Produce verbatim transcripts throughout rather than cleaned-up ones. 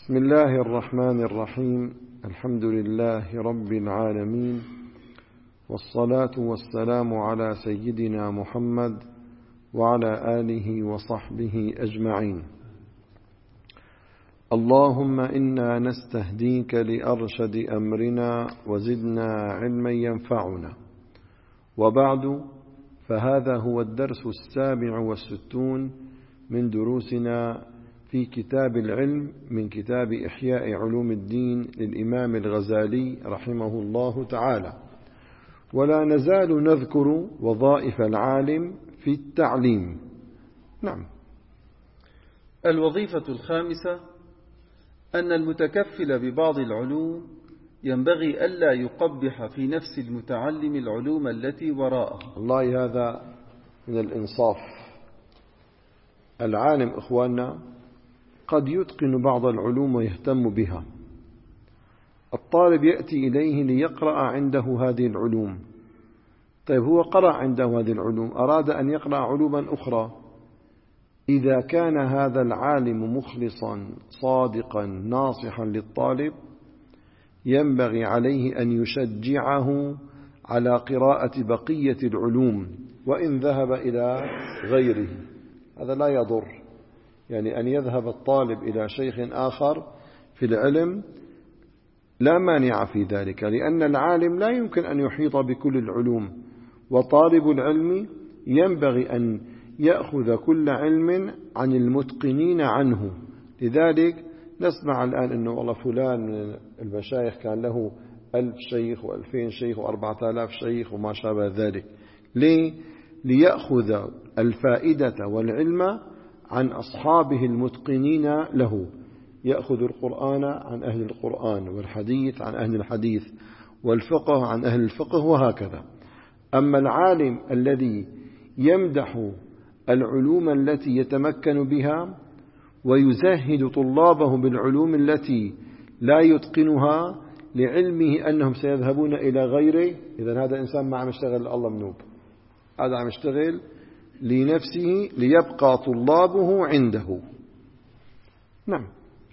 بسم الله الرحمن الرحيم. الحمد لله رب العالمين، والصلاة والسلام على سيدنا محمد وعلى آله وصحبه أجمعين. اللهم إنا نستهديك لأرشد أمرنا وزدنا علما ينفعنا. وبعد، فهذا هو الدرس السابع والستون من دروسنا في كتاب العلم من كتاب إحياء علوم الدين للإمام الغزالي رحمه الله تعالى. ولا نزال نذكر وظائف العالم في التعليم. نعم. الوظيفة الخامسة أن المتكفل ببعض العلوم ينبغي ألا يقبح في نفس المتعلم العلوم التي وراءه. والله هذا من الإنصاف. العالم إخواننا قد يتقن بعض العلوم ويهتم بها. الطالب يأتي إليه ليقرأ عنده هذه العلوم. طيب، هو قرأ عنده هذه العلوم، أراد أن يقرأ علوما أخرى. إذا كان هذا العالم مخلصا صادقا ناصحا للطالب، ينبغي عليه أن يشجعه على قراءة بقية العلوم وإن ذهب إلى غيره. هذا لا يضر، يعني أن يذهب الطالب إلى شيخ آخر في العلم لا مانع في ذلك، لأن العالم لا يمكن أن يحيط بكل العلوم، وطالب العلم ينبغي أن يأخذ كل علم عن المتقنين عنه. لذلك نسمع الآن أنه والله فلان من المشايخ كان له ألف شيخ وألفين شيخ وأربعة آلاف شيخ وما شابه ذلك. ليه؟ ليأخذ الفائدة والعلم عن أصحابه المتقنين له. يأخذ القرآن عن أهل القرآن، والحديث عن أهل الحديث، والفقه عن أهل الفقه، وهكذا. أما العالم الذي يمدح العلوم التي يتمكن بها ويزهد طلابه بالعلوم التي لا يتقنها لعلمه أنهم سيذهبون إلى غيره، إذن هذا إنسان ما عم يشتغل الله منوب، هذا عم يشتغل لنفسه ليبقى طلابه عنده. نعم.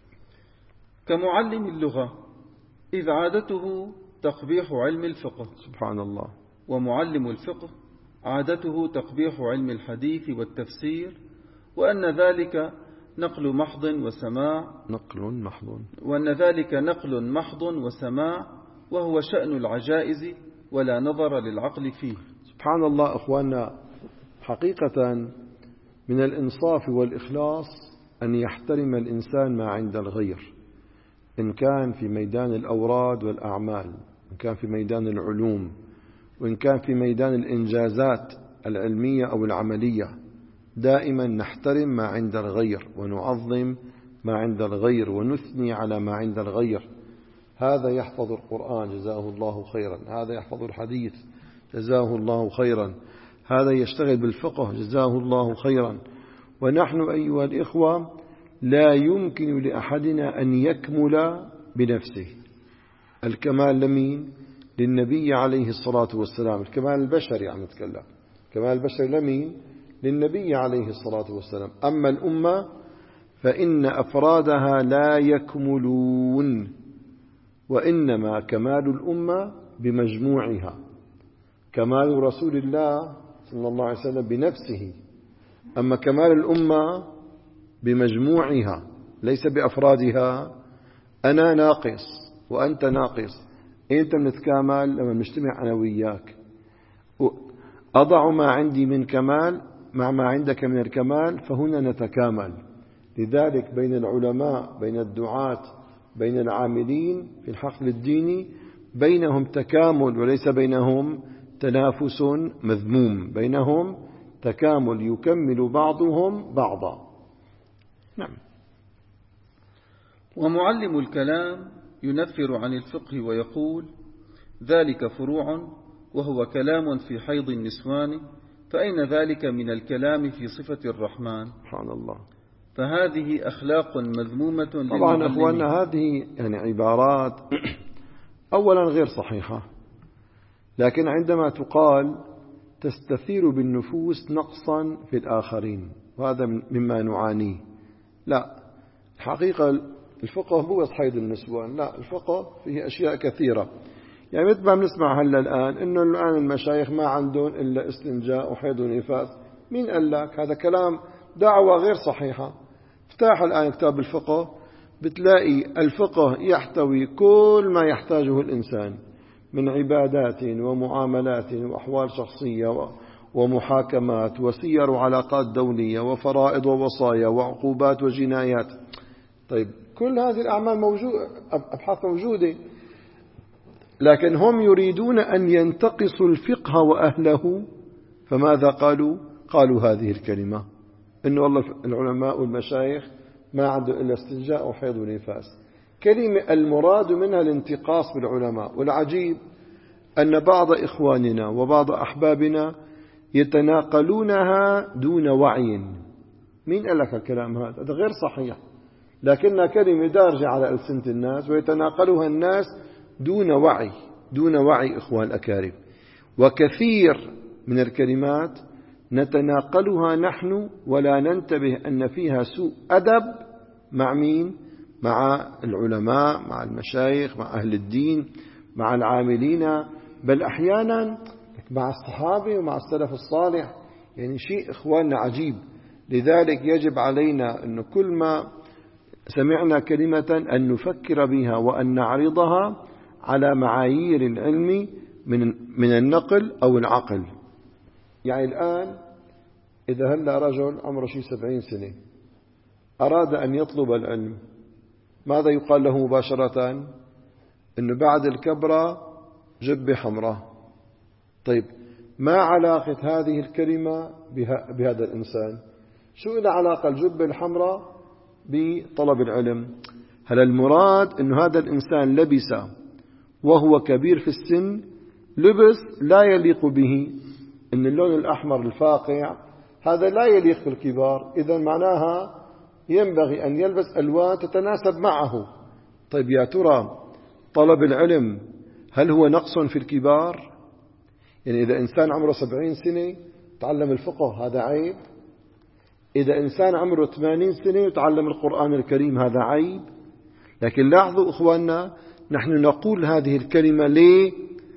كمعلم اللغة، إذ عادته تقبيح علم الفقه، سبحان الله. ومعلم الفقه عادته تقبيح علم الحديث والتفسير، وأن ذلك نقل محض وسماع نقل محض وأن ذلك نقل محض وسماع وهو شأن العجائز ولا نظر للعقل فيه. سبحان الله أخواننا، حقيقة من الإنصاف والإخلاص أن يحترم الإنسان ما عند الغير، إن كان في ميدان الأوراد والأعمال، إن كان في ميدان العلوم، وإن كان في ميدان الإنجازات العلمية أو العملية. دائما نحترم ما عند الغير ونعظم ما عند الغير ونثني على ما عند الغير. هذا يحفظ القرآن جزاه الله خيرا، هذا يحفظ الحديث جزاه الله خيرا، هذا يشتغل بالفقه جزاه الله خيرا. ونحن أيها الإخوة لا يمكن لأحدنا أن يكمل بنفسه. الكمال لمين؟ للنبي عليه الصلاة والسلام. الكمال البشري عم نتكلم، الكمال البشري لمين؟ للنبي عليه الصلاة والسلام. أما الأمة فإن أفرادها لا يكملون، وإنما كمال الأمة بمجموعها. كمال رسول الله صلى الله عليه وسلم بنفسه، أما كمال الأمة بمجموعها ليس بأفرادها. أنا ناقص وأنت ناقص، أنت بنتكامل لما نجتمع أنا وياك. أضع ما عندي من كمال مع ما عندك من الكمال، فهنا نتكامل. لذلك بين العلماء، بين الدعاة، بين العاملين في الحقل الديني، بينهم تكامل وليس بينهم تنافس مذموم، بينهم تكامل يكمل بعضهم بعضا. نعم. ومعلم الكلام ينفر عن الفقه ويقول ذلك فروع وهو كلام في حيض النسوان، فأين ذلك من الكلام في صفة الرحمن؟ سبحان الله. فهذه أخلاق مذمومة للمعلمين. طبعا أخواننا هذه يعني عبارات أولا غير صحيحة، لكن عندما تقال تستثير بالنفوس نقصا في الآخرين، وهذا مما نعانيه. لا، الحقيقة الفقه مو بس حيض النسوان، لا، الفقه فيه أشياء كثيرة. يعني مثل ما بنسمع هلا الآن إنه الآن المشايخ ما عندهم إلا استنجاء وحيض ونفاس. مين قال لك؟ هذا كلام دعوة غير صحيحة. افتح الآن كتاب الفقه بتلاقي الفقه يحتوي كل ما يحتاجه الإنسان من عبادات ومعاملات وأحوال شخصية ومحاكمات وسير وعلاقات دولية وفرائض ووصايا وعقوبات وجنايات. طيب كل هذه الأعمال موجودة، أبحاث موجودة، لكن هم يريدون أن ينتقصوا الفقه وأهله. فماذا قالوا؟ قالوا هذه الكلمة، إنه والله العلماء والمشايخ ما عندهم إلا استنجاء وحيض ونفاس. كلمة المراد منها الانتقاص بالعلماء. والعجيب أن بعض إخواننا وبعض أحبابنا يتناقلونها دون وعي. مين قال لك الكلام هذا؟ هذا غير صحيح، لكنها كلمة دارجة على ألسنة الناس ويتناقلها الناس دون وعي، دون وعي إخوان الأكارم. وكثير من الكلمات نتناقلها نحن ولا ننتبه أن فيها سوء أدب مع مين؟ مع العلماء، مع المشايخ، مع أهل الدين، مع العاملين، بل أحيانا مع الصحابة ومع السلف الصالح. يعني شيء إخواننا عجيب. لذلك يجب علينا أن كل ما سمعنا كلمة أن نفكر بها وأن نعرضها على معايير العلم من من النقل أو العقل. يعني الآن إذا هلا رجل عمره شي سبعين سنة أراد أن يطلب العلم، ماذا يقال له مباشرة؟ إنه بعد الكبرى جبة حمراء. طيب ما علاقة هذه الكلمة بهذا الإنسان؟ شو إلى علاقة الجبة الحمراء بطلب العلم؟ هل المراد إنه هذا الإنسان لبس وهو كبير في السن لبس لا يليق به؟ إن اللون الأحمر الفاقع هذا لا يليق بالكبار، إذا معناها ينبغي أن يلبس ألوان تتناسب معه. طيب يا ترى طلب العلم هل هو نقص في الكبار؟ يعني إذا إنسان عمره سبعين سنة تعلم الفقه هذا عيب؟ إذا إنسان عمره ثمانين سنة يتعلم القرآن الكريم هذا عيب؟ لكن لاحظوا إخواننا، نحن نقول هذه الكلمة ليه؟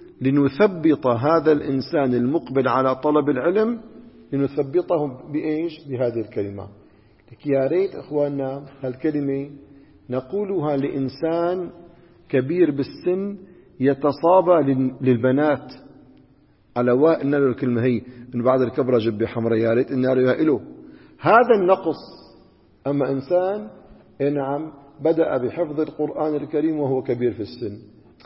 لنثبط هذا الإنسان المقبل على طلب العلم، لنثبطه بإيش؟ بهذه الكلمة. لك يا ريت إخواننا هالكلمة نقولها لإنسان كبير بالسن يتصابى للبنات على وائل له الكلمة هي إنه بعد الكبرى جبة حمراء، يا ريت النار يائله. هذا النقص. أما إنسان نعم بدأ بحفظ القرآن الكريم وهو كبير في السن،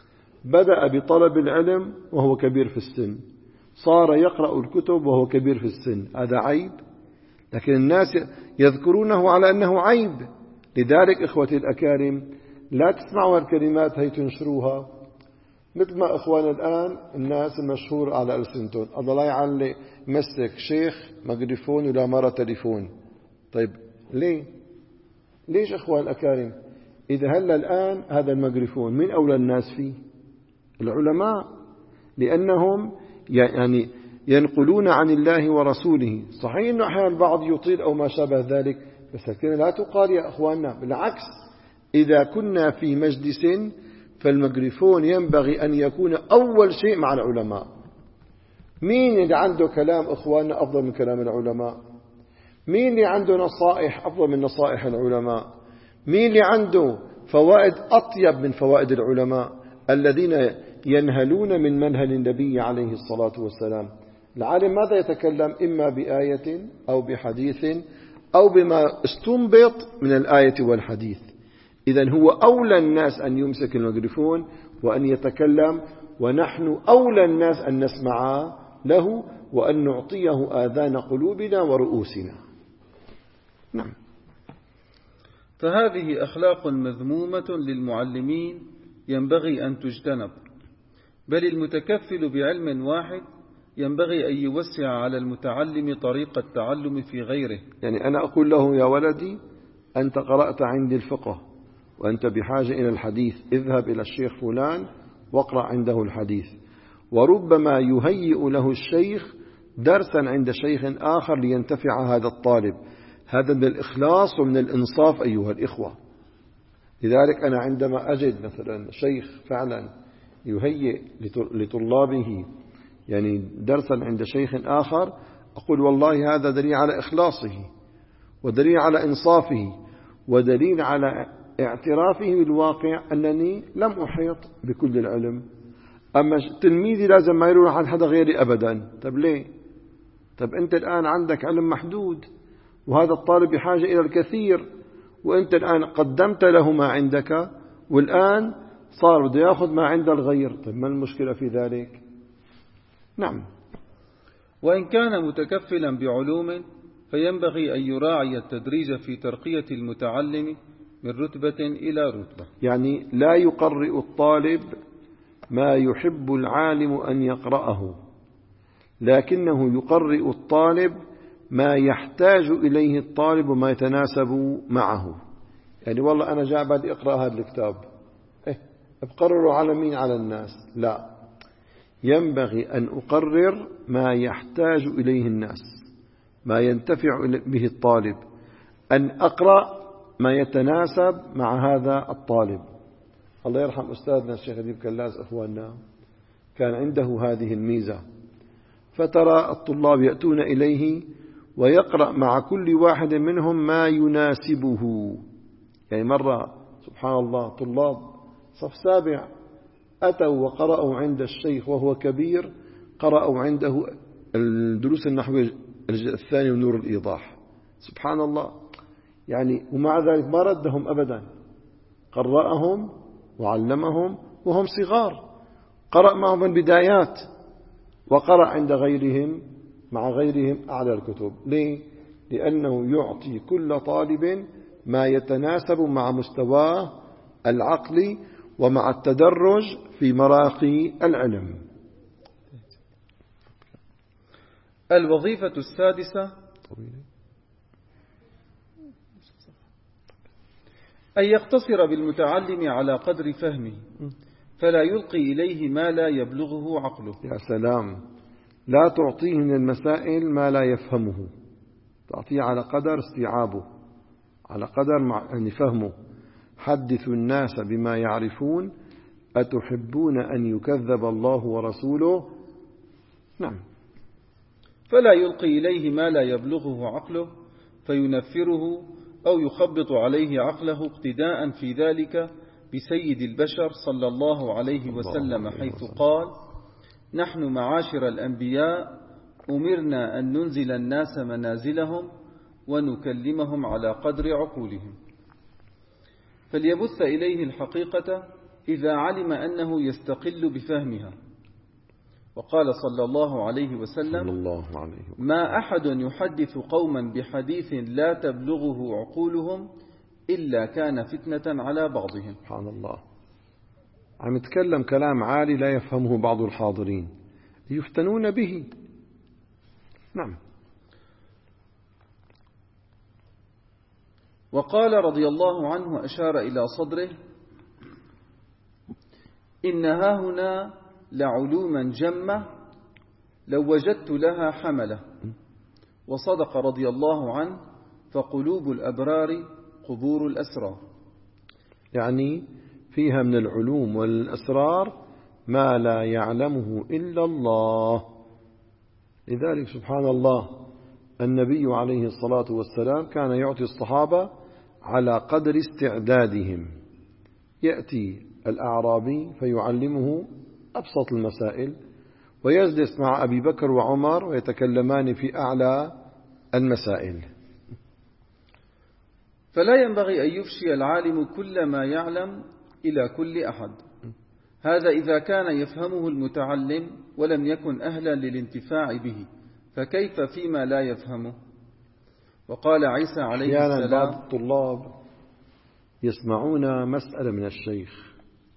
بدأ بطلب العلم وهو كبير في السن، صار يقرأ الكتب وهو كبير في السن، هذا عيب؟ لكن الناس يذكرونه على أنه عيب. لذلك إخوتي الأكارم لا تسمعوا الكلمات هي تنشروها، مثل ما إخوان الآن الناس المشهور على ألسنتهم الله لا يعلي مسك شيخ ميكروفون ولا مرة تليفون. طيب ليه؟ ليش إخوان الأكارم؟ إذا هلا الآن هذا الميكروفون من أولى الناس فيه؟ العلماء، لأنهم يعني ينقلون عن الله ورسوله. صحيح أنه أحيانا البعض يطيل أو ما شابه ذلك، بس الكلمة لا تقال يا أخواننا. بالعكس، إذا كنا في مجلس فالميكروفون ينبغي أن يكون أول شيء مع العلماء. مين اللي عنده كلام إخواننا أفضل من كلام العلماء؟ مين اللي عنده نصائح أفضل من نصائح العلماء؟ مين اللي عنده فوائد أطيب من فوائد العلماء الذين ينهلون من منهل النبي عليه الصلاة والسلام؟ العالم ماذا يتكلم؟ إما بآية أو بحديث أو بما استنبط من الآية والحديث. إذن هو أولى الناس أن يمسك الميكروفون وأن يتكلم، ونحن أولى الناس أن نسمع له وأن نعطيه آذان قلوبنا ورؤوسنا. نعم. فهذه أخلاق مذمومة للمعلمين ينبغي أن تجتنب، بل المتكفل بعلم واحد ينبغي أن يوسع على المتعلم طريق التعلم في غيره. يعني أنا أقول له يا ولدي أنت قرأت عندي الفقه وأنت بحاجة إلى الحديث، اذهب إلى الشيخ فلان واقرأ عنده الحديث. وربما يهيئ له الشيخ درسا عند شيخ آخر لينتفع هذا الطالب. هذا من الإخلاص ومن الإنصاف أيها الإخوة. لذلك أنا عندما أجد مثلا شيخ فعلا يهيئ لطلابه يعني درسا عند شيخ آخر، أقول والله هذا دليل على إخلاصه ودليل على إنصافه ودليل على اعترافه بالواقع أنني لم أحيط بكل العلم. أما تلميذي لازم ما يروح عن حدا غيري أبدا. طب ليه؟ طب أنت الآن عندك علم محدود وهذا الطالب بحاجة إلى الكثير، وأنت الآن قدمت له ما عندك والآن صار بده يأخذ ما عند الغير. طيب ما المشكلة في ذلك؟ نعم. وإن كان متكفلا بعلوم فينبغي أن يراعي التدريج في ترقية المتعلم من رتبة إلى رتبة. يعني لا يقرئ الطالب ما يحب العالم أن يقرأه، لكنه يقرئ الطالب ما يحتاج إليه الطالب وما يتناسب معه. يعني والله أنا جاء بدي أقرأ هذا الكتاب، إيه أقرره على مين؟ على الناس؟ لا، ينبغي أن أقرر ما يحتاج إليه الناس، ما ينتفع به الطالب، أن أقرأ ما يتناسب مع هذا الطالب. الله يرحم أستاذنا الشيخ أديب كلاس أخواننا كان عنده هذه الميزة، فترى الطلاب يأتون إليه ويقرأ مع كل واحد منهم ما يناسبه. يعني مرة سبحان الله طلاب صف سابع أتوا وقرأوا عند الشيخ وهو كبير، قرأوا عنده الدروس النحوية الجزء الثاني ونور الإيضاح. سبحان الله، يعني ومع ذلك ما ردهم أبدا، قرأهم وعلمهم وهم صغار، قرأ معهم البدايات وقرأ عند غيرهم مع غيرهم أعلى الكتب. ليه؟ لأنه يعطي كل طالب ما يتناسب مع مستواه العقلي ومع التدرج في مراقي العلم. الوظيفة السادسة أن يقتصر بالمتعلم على قدر فهمه فلا يلقي إليه ما لا يبلغه عقله. يا سلام، لا تعطيه من المسائل ما لا يفهمه، تعطيه على قدر استيعابه، على قدر يعني فهمه. حدثوا الناس بما يعرفون أتحبون أن يكذب الله ورسوله. نعم. فلا يلقي إليه ما لا يبلغه عقله فينفره أو يخبط عليه عقله اقتداء في ذلك بسيد البشر صلى الله عليه وسلم، حيث قال: نحن معاشر الأنبياء أمرنا أن ننزل الناس منازلهم ونكلمهم على قدر عقولهم. فليبث إليه الحقيقة إذا علم أنه يستقل بفهمها. وقال صلى الله عليه وسلم: ما أحد يحدث قوما بحديث لا تبلغه عقولهم إلا كان فتنة على بعضهم. سبحان الله، عم يتكلم كلام عالي لا يفهمه بعض الحاضرين يفتنون به. نعم. وقال رضي الله عنه أشار إلى صدره: إن هاهنا لعلوما جمة لو وجدت لها حملة. وصدق رضي الله عنه: فقلوب الأبرار قبور الأسرار. يعني فيها من العلوم والأسرار ما لا يعلمه إلا الله. لذلك سبحان الله النبي عليه الصلاة والسلام كان يعطي الصحابة على قدر استعدادهم. يأتي الأعرابي فيعلمه أبسط المسائل، ويجلس مع أبي بكر وعمر ويتكلمان في أعلى المسائل. فلا ينبغي أن يفشي العالم كل ما يعلم إلى كل أحد، هذا إذا كان يفهمه المتعلم ولم يكن أهلا للانتفاع به، فكيف فيما لا يفهمه؟ وقال عيسى عليه السلام: بعض الطلاب يسمعون مسألة من الشيخ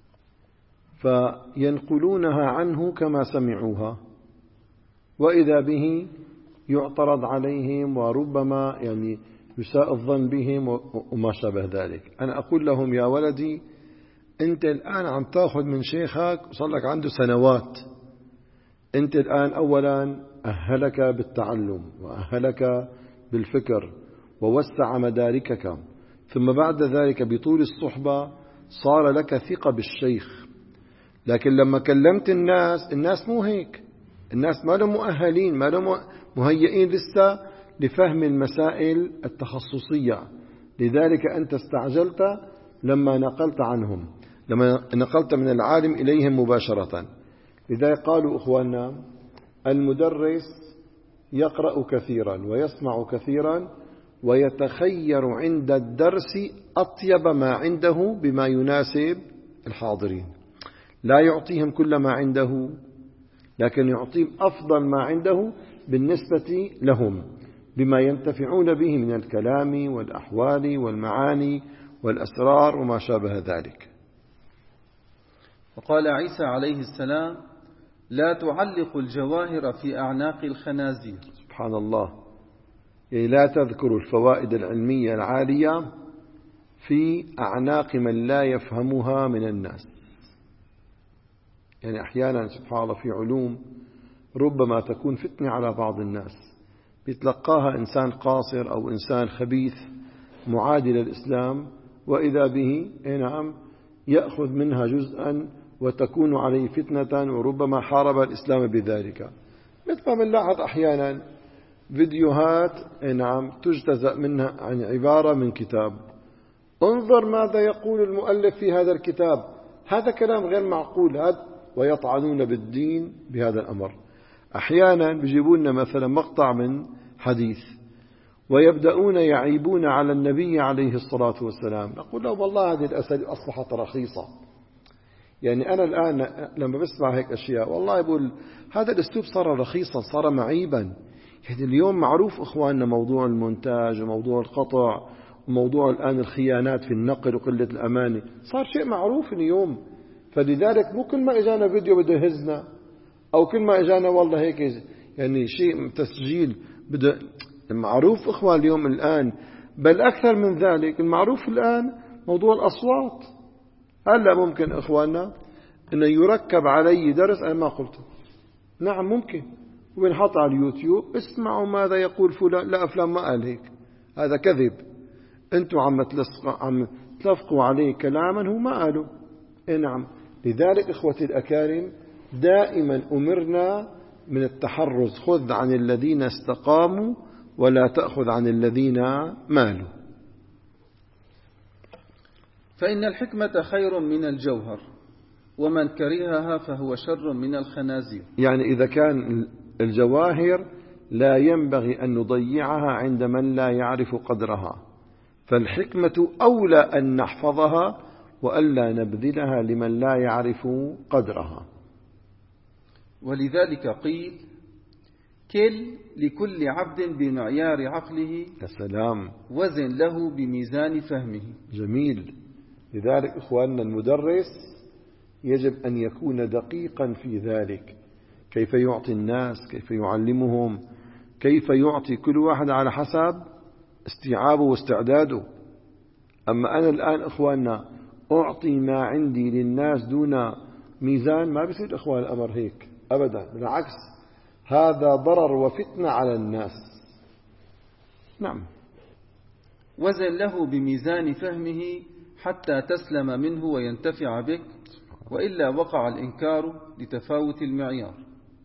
فينقلونها عنه كما سمعوها، وإذا به يعترض عليهم وربما يعني يساء الظن بهم وما شابه ذلك. أنا أقول لهم: يا ولدي، أنت الآن عم تأخذ من شيخك وصار لك عنده سنوات. أنت الآن أولا أهلك بالتعلم وأهلك بالفكر ووسع مداركك، ثم بعد ذلك بطول الصحبة صار لك ثقة بالشيخ. لكن لما كلمت الناس، الناس مو هيك، الناس ما لهم مؤهلين، ما لهم مهيئين لسه لفهم المسائل التخصصية. لذلك أنت استعجلت لما نقلت عنهم، لما نقلت من العالم إليهم مباشرة. لذلك قالوا إخواننا المدرس يقرأ كثيرا ويسمع كثيرا ويتخير عند الدرس أطيب ما عنده بما يناسب الحاضرين. لا يعطيهم كل ما عنده، لكن يعطيهم أفضل ما عنده بالنسبة لهم بما ينتفعون به من الكلام والأحوال والمعاني والأسرار وما شابه ذلك. وقال عيسى عليه السلام: لا تعلق الجواهر في أعناق الخنازير. سبحان الله، يعني لا تذكر الفوائد العلمية العالية في أعناق من لا يفهمها من الناس. يعني أحيانا سبحان الله في علوم ربما تكون فتنة على بعض الناس، بيتلقاها إنسان قاصر أو إنسان خبيث معادي للإسلام، وإذا به نعم يأخذ منها جزءا وتكون عليه فتنة وربما حارب الإسلام بذلك. مثل ما بنلاحظ أحيانا فيديوهات نعم تجتزأ منها عن عبارة من كتاب، انظر ماذا يقول المؤلف في هذا الكتاب، هذا كلام غير معقول، هذا ويطعنون بالدين بهذا الأمر. أحيانا بيجيبون مثلا مقطع من حديث ويبدأون يعيبون على النبي عليه الصلاة والسلام، نقول لهم والله هذه الأسئلة أصبحت رخيصة. يعني أنا الآن لما بسمع هيك أشياء والله بقول هذا الأسلوب صار رخيصا، صار معيبا. يعني اليوم معروف إخواننا موضوع المونتاج وموضوع القطع وموضوع الآن الخيانات في النقل وقلة الأمانة، صار شيء معروف اليوم. فلذلك مو كل ما إجانا فيديو بده يهزنا، أو كل ما إجانا والله هيك يعني شيء تسجيل بده. المعروف إخوان اليوم الآن، بل أكثر من ذلك، المعروف الآن موضوع الأصوات. هلا ممكن إخواننا أنه يركب علي درس أنا ما قلته، نعم ممكن، وبنحط على اليوتيوب اسمعوا ماذا يقول فلان، لا فلان ما قال هيك، هذا كذب، أنتم عم عم تلفقوا عليه كلاما هو ما قاله. إيه نعم. لذلك إخوتي الأكارم دائما أمرنا من التحرز، خذ عن الذين استقاموا ولا تأخذ عن الذين مالوا. فإن الحكمة خير من الجوهر، ومن كرهها فهو شر من الخنازير. يعني إذا كان الجواهر لا ينبغي أن نضيعها عند من لا يعرف قدرها، فالحكمة أولى أن نحفظها وألا نبذلها لمن لا يعرف قدرها. ولذلك قيل: كل لكل عبد بمعيار عقله، السلام، وزن له بميزان فهمه. جميل. لذلك إخواننا المدرس يجب أن يكون دقيقا في ذلك، كيف يعطي الناس، كيف يعلمهم، كيف يعطي كل واحد على حسب استيعابه واستعداده. أما أنا الآن إخواننا أعطي ما عندي للناس دون ميزان، ما بيصير إخوان الأمر هيك أبدا، بالعكس هذا ضرر وفتنة على الناس. نعم. وزن له بميزان فهمه حتى تسلم منه وينتفع بك، وإلا وقع الإنكار لتفاوت المعيار.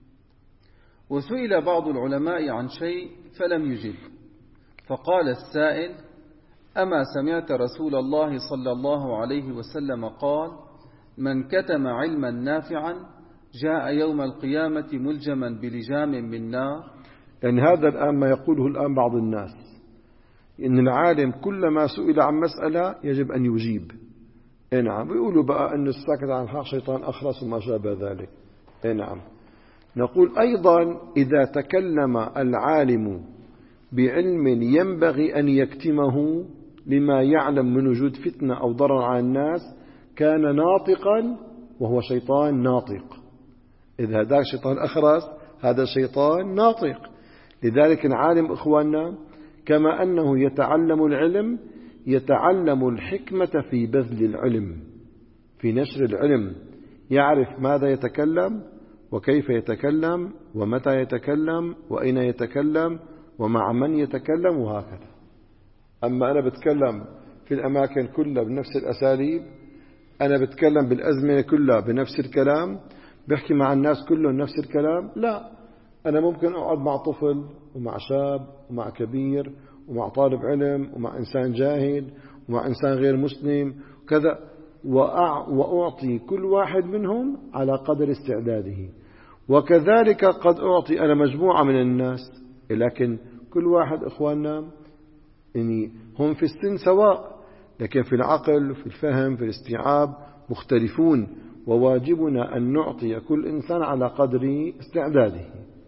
وسئل بعض العلماء عن شيء فلم يجب، فقال السائل: أما سمعت رسول الله صلى الله عليه وسلم قال: من كتم علما نافعا جاء يوم القيامة ملجما بلجام من نار. يعني هذا الآن ما يقوله الآن بعض الناس، إن العالم كلما سئل عن مسألة يجب أن يجيب. إيه نعم. بيقولوا بقى أن الساكت عن الحق شيطان أخرس وما شابه ذلك. إيه نعم. نقول أيضا إذا تكلم العالم بعلم ينبغي أن يكتمه لما يعلم من وجود فتنة أو ضرر على الناس، كان ناطقا وهو شيطان ناطق. إذا هذا شيطان أخرس هذا شيطان ناطق. لذلك العالم إخواننا كما أنه يتعلم العلم يتعلم الحكمة في بذل العلم، في نشر العلم، يعرف ماذا يتكلم وكيف يتكلم ومتى يتكلم وأين يتكلم ومع من يتكلم وهكذا. أما أنا بتكلم في الأماكن كلها بنفس الأساليب، أنا بتكلم بالأزمنة كلها بنفس الكلام، بحكي مع الناس كلهم نفس الكلام. لا، أنا ممكن أقعد مع طفل ومع شاب ومع كبير ومع طالب علم ومع إنسان جاهل ومع إنسان غير مسلم كذا، وأعطي كل واحد منهم على قدر استعداده. وكذلك قد أعطي أنا مجموعة من الناس، لكن كل واحد إخواننا يعني هم في السن سواء، لكن في العقل في الفهم في الاستيعاب مختلفون، وواجبنا أن نعطي كل إنسان على قدر استعداده.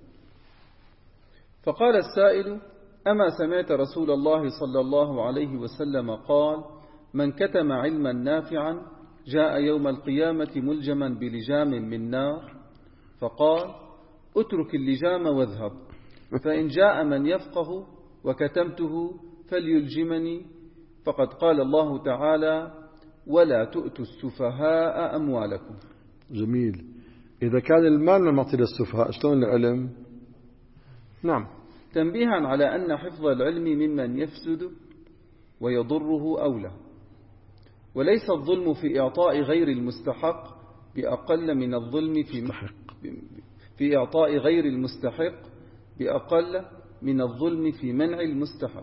فقال السائل: أما سمعت رسول الله صلى الله عليه وسلم قال: من كتم علما نافعا جاء يوم القيامة ملجما بلجام من نار؟ فقال: اترك اللجام واذهب، فإن جاء من يفقه وكتمته فليلجمني، فقد قال الله تعالى: ولا تؤتوا السفهاء أموالكم. جميل. إذا كان المال نعطي للسفهاء، شلون العلم؟ نعم. تنبيها على أن حفظ العلم ممن يفسد ويضره أولى، وليس الظلم في إعطاء غير المستحق بأقل من الظلم في في إعطاء غير المستحق بأقل من الظلم في منع المستحق.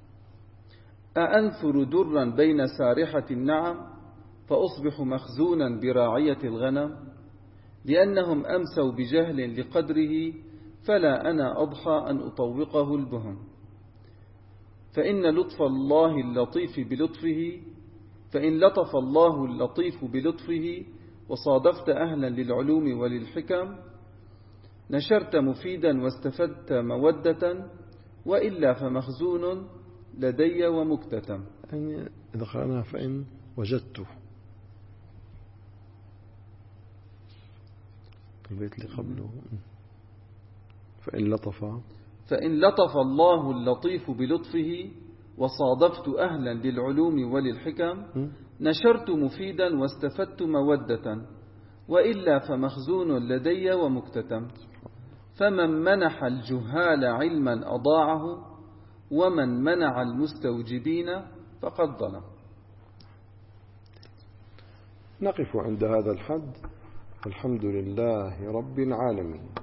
أأنثر درا بين سارحة النعم فأصبح مخزونا براعية الغنم، لأنهم أمسوا بجهل لقدره، فلا أنا أضحى أن أطوقه البهم. فإن لطف الله اللطيف بلطفه فإن لطف الله اللطيف بلطفه وصادفت أهلا للعلوم وللحكم نشرت مفيدا واستفدت مودة، وإلا فمخزون لدي ومكتتم. يعني إذا قرأنا فإن وجدته البيت اللي قبله فإن لطف فإن لطف الله اللطيف بلطفه وصادفت أهلا للعلوم وللحكم نشرت مفيدا واستفدت مودة، وإلا فمخزون لدي ومكتتم. فمن منح الجهال علما أضاعه، ومن منع المستوجبين فقد ظلم. نقف عند هذا الحد. الحمد لله رب العالمين.